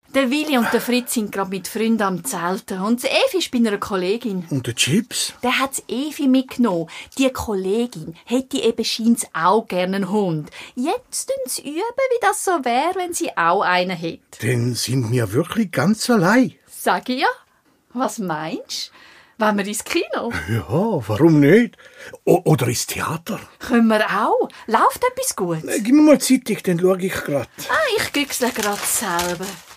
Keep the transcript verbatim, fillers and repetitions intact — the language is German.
Der Willi und der Fritz sind gerade mit Freunden am Zelten. Und die Evi ist bei einer Kollegin. Und der Chips? Der hat die Evi mitgenommen. Die Kollegin hätte eben scheint's auch gerne einen Hund. Jetzt üben sie üben, wie das so wäre, wenn sie auch einen hätte. Dann sind wir wirklich ganz allein. Sag ich ja. Was meinst du? Wollen wir ins Kino? Ja, warum nicht? O- oder ins Theater? Können wir auch. Läuft etwas Gutes? Gib mir mal Zeitung, dann schaue ich grad. Ah, ich güchsle gerade selber.